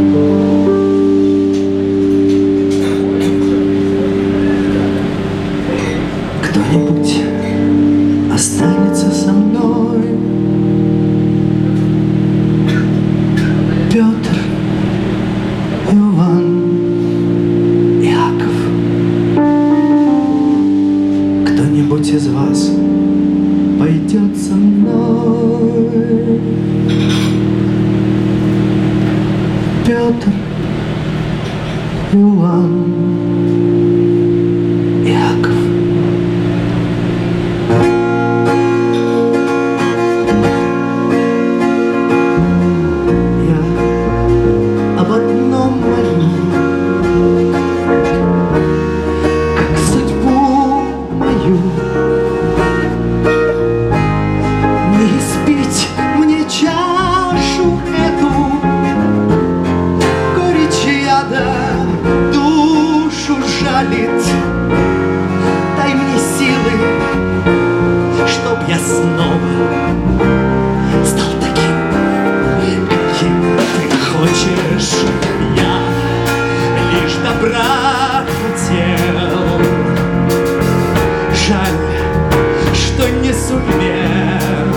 Кто-нибудь останется со мной? Петр, Иван, Яков. Кто-нибудь из вас пойдет со мной? Петр, Иван, Яков. Я об одном молю, как судьбу мою. Не испить мне чашу эту, горечь яда душу жалит. Дай мне силы, чтоб я снова стал таким, каким ты хочешь. Я лишь добра хотел. Жаль, что не сумел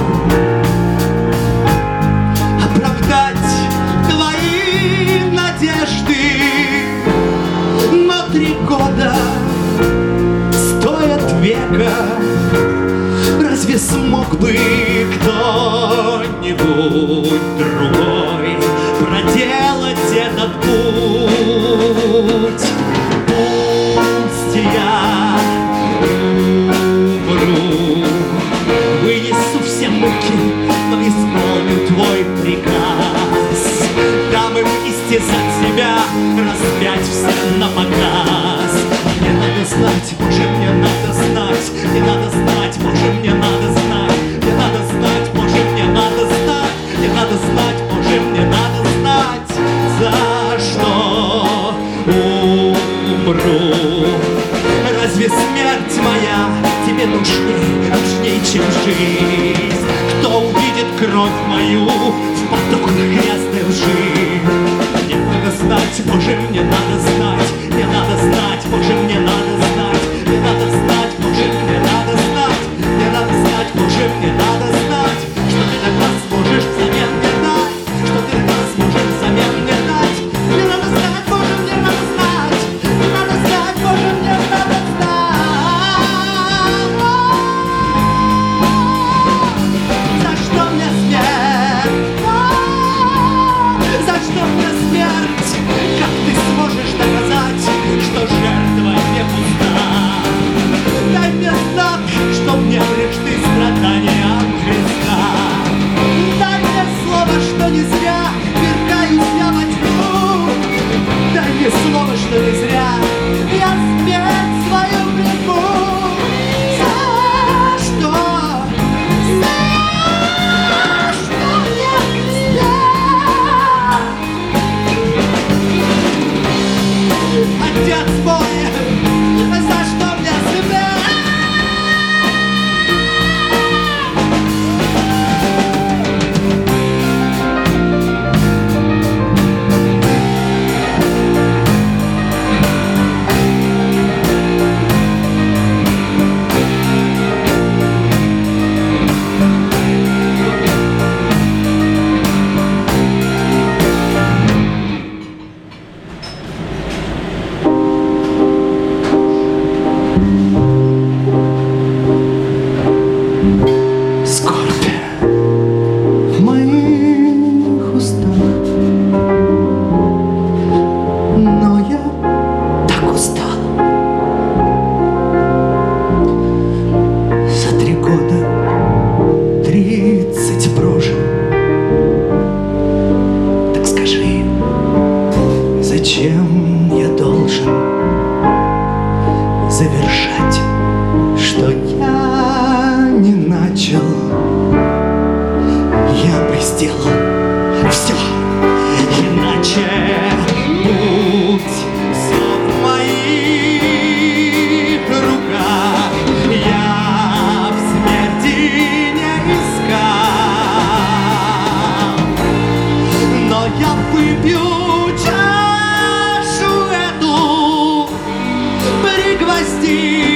оправдать твои надежды. Но 3 года стоят века. Разве смог бы кто-нибудь другой проделать этот путь? Пусть я умру, вынесу все муки, но исполню твой приказ. Дам им истязать себя, распять все на показ. Мне надо знать, Боже, мне надо знать, мне надо знать, Боже, мне надо знать, мне надо знать, Боже, мне надо знать, мне надо знать, Боже, мне надо знать, за что умру. Разве смерть моя тебе нужней, чем жизнь? Кто увидит кровь мою в потоках грязной лжи? Мне надо знать, Боже, мне надо знать, мне надо знать, Боже, мне надо знать, мне надо знать, Боже, мне надо знать, мне надо знать, Боже, мне надо знать, что ты тогда сможешь взамен мне дать, что ты тогда сможешь взамен мне дать. Мне надо знать, Боже, мне надо знать, мне надо знать, Боже, мне надо знать. За что мне смерть? За что мне смерть? Как ты сможешь доказать, что жертва не пуста? Дай мне знак, чтоб не пришли страдания Христа. Дай мне слово, что не зря вергаюсь я во тьму. Дай мне слово, что не зря я смерть свою приму. За что? За что мне смерть? Отец мой, за что мне смерть? Скорбь в моих устах, но я так устал. За 3 года 30 прожил. Так скажи, зачем я должен завершать, что я не начал? Я бы сделал все иначе. Будь все в моих руках, я в смерти не искал, но я выпью чашу эту, пригвозди